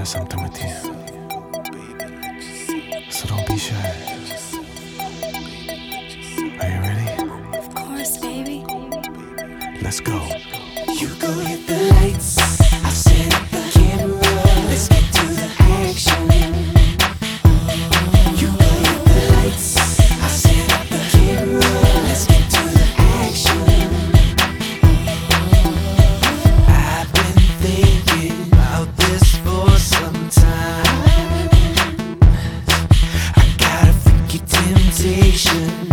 share something with you. So don't be shy. Are you ready? Of course, baby. Let's go. You go hit the lights, I'll set up the camera. Let's get to the action. You go hit the lights, I'll set up the camera. Let's get to the action. I've been thinking about this for some time. I got a freaky temptation.